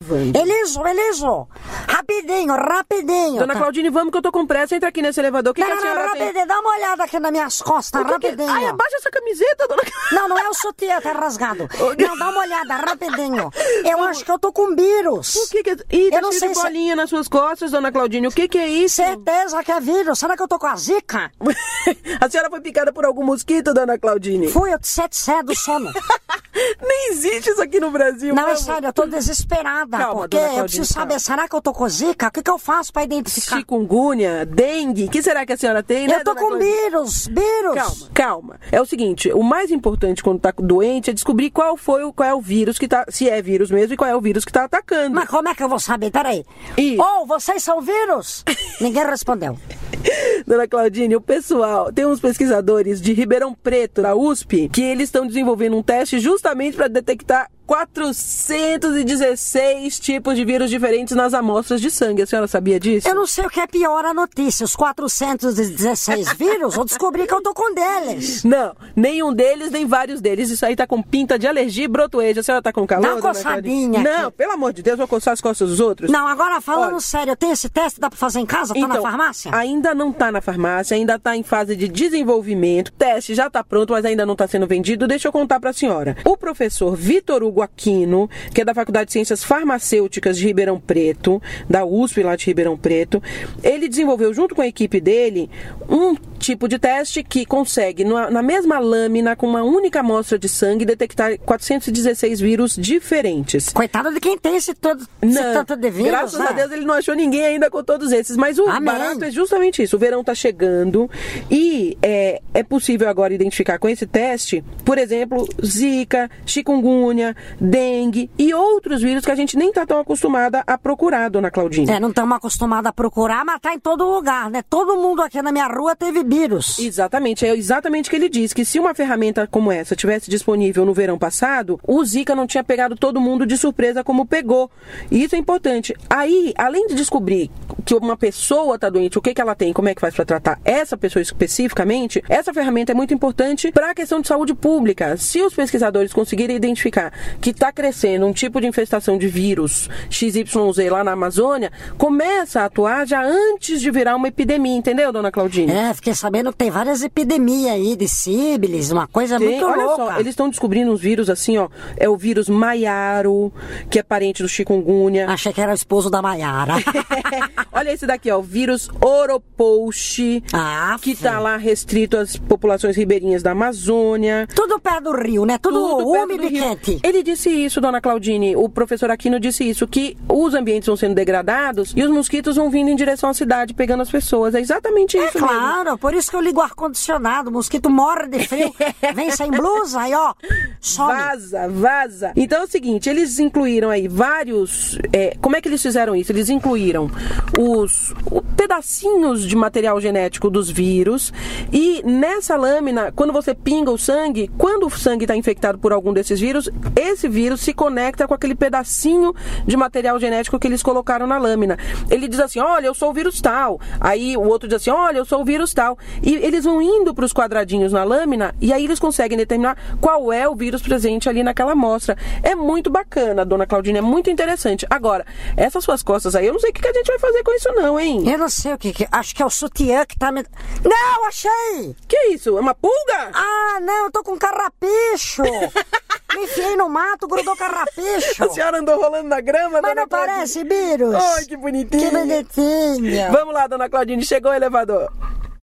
elevando. Eliso. Rapidinho. Dona Claudine, vamos que eu tô com pressa. Entra aqui nesse elevador. O que a senhora tem? Rapidinho. Dá uma olhada aqui nas minhas costas, rapidinho. Ai, abaixa essa camiseta, dona Não é o sutiã, tá rasgado. Não, dá uma olhada, rapidinho. Eu acho que eu tô com vírus. O que é? Ih, Eu não cheio sei de se- bolinha nas suas costas, dona Claudine. O que é isso? Certeza que é vírus. Será que eu tô com a zika? A senhora foi picada por algum mosquito, dona Claudine? Fui, eu tsetse do sono. Nem existe isso aqui no Brasil. Não, é vamos. sério, eu tô desesperada. Calma, porque dona eu Claudine, preciso saber, calma. será que eu tô com zika? O que eu faço pra identificar? Chikungunya, dengue, o que será que a senhora tem, né, Eu tô dona com Claudine? vírus. Calma. É o seguinte, o mais importante quando tá doente é descobrir qual é o vírus que tá, se é vírus mesmo, e qual é o vírus que tá atacando. Mas como é que eu vou saber? Peraí. Isso. Vocês são vírus? Ninguém respondeu. Dona Claudine, o pessoal, tem uns pesquisadores de Ribeirão Preto, da USP, que eles estão desenvolvendo um teste justamente para detectar 416 tipos de vírus diferentes nas amostras de sangue. A senhora sabia disso? Eu não sei o que é pior a notícia, os 416 vírus, ou descobri que eu tô com deles. Não, nenhum deles, nem vários deles. Isso aí tá com pinta de alergia e brotoeja. A senhora tá com calor, Dá uma dona coçadinha Claudine? Não, aqui. pelo amor de Deus, vou coçar as costas dos outros. Não, agora falando Olha. sério, tem esse teste, dá pra fazer em casa? Tá na farmácia? Ainda não tá na farmácia, ainda tá em fase de desenvolvimento. O teste já tá pronto, mas ainda não tá sendo vendido. Deixa eu contar pra senhora. O professor Vitor Hugo Aquino, que é da Faculdade de Ciências Farmacêuticas de Ribeirão Preto, da USP lá de Ribeirão Preto, ele desenvolveu junto com a equipe dele um tipo de teste que consegue, na mesma lâmina, com uma única amostra de sangue, detectar 416 vírus diferentes. Coitado de quem tem esse tanto de vírus, Graças né? a Deus ele não achou ninguém ainda com todos esses, mas o Amém. barato é justamente isso. O verão tá chegando e é possível agora identificar com esse teste, por exemplo, zika, chikungunya, dengue e outros vírus que a gente nem tá tão acostumada a procurar, dona Claudine. Não estamos acostumados a procurar, mas tá em todo lugar, né? Todo mundo aqui na minha rua teve vírus. Exatamente, é exatamente o que ele diz, que se uma ferramenta como essa tivesse disponível no verão passado, o Zika não tinha pegado todo mundo de surpresa como pegou. E isso é importante. Aí, além de descobrir que uma pessoa está doente, o que ela tem, como é que faz para tratar essa pessoa especificamente, essa ferramenta é muito importante para a questão de saúde pública. Se os pesquisadores conseguirem identificar que está crescendo um tipo de infestação de vírus XYZ lá na Amazônia, começa a atuar já antes de virar uma epidemia, entendeu, dona Claudine? Fiquei sabendo que tem várias epidemias aí de sífilis, uma coisa muito olha louca. só, eles estão descobrindo uns vírus assim, ó. É o vírus Maiaro, que é parente do chikungunya. Achei que era o esposo da Maiara. Olha esse daqui, ó, o vírus Oropouche, que tá lá restrito às populações ribeirinhas da Amazônia. Tudo perto do rio, né? Tudo perto úmido do e rio. quente. Ele disse isso, dona Claudine, o professor Aquino disse isso, que os ambientes vão sendo degradados e os mosquitos vão vindo em direção à cidade, pegando as pessoas. É exatamente isso mesmo. Claro, por isso que eu ligo o ar-condicionado, o mosquito morre de frio, vem sem blusa, aí ó, some. Vaza. Então é o seguinte, eles incluíram aí vários... como é que eles fizeram isso? Eles incluíram os pedacinhos de material genético dos vírus e nessa lâmina, quando você pinga o sangue, quando o sangue está infectado por algum desses vírus, esse vírus se conecta com aquele pedacinho de material genético que eles colocaram na lâmina. Ele diz assim, olha, eu sou o vírus tal. Aí o outro diz assim, olha, eu sou o vírus tal. E eles vão indo para os quadradinhos na lâmina e aí eles conseguem determinar qual é o vírus presente ali naquela amostra. É muito bacana, dona Claudine, é muito interessante. Agora, essas suas costas aí, eu não sei o que a gente vai fazer com isso não, hein? Eu não sei o que, acho que é o sutiã que tá me... Não, achei! Que isso? É uma pulga? Ah, não, eu tô com carrapicho! Me enfiei no mato, grudou carrapicho! A senhora andou rolando na grama, Mas dona não Claudine? parece vírus? Ai, que bonitinho! Que bonitinho! Vamos lá, dona Claudine, chegou o elevador.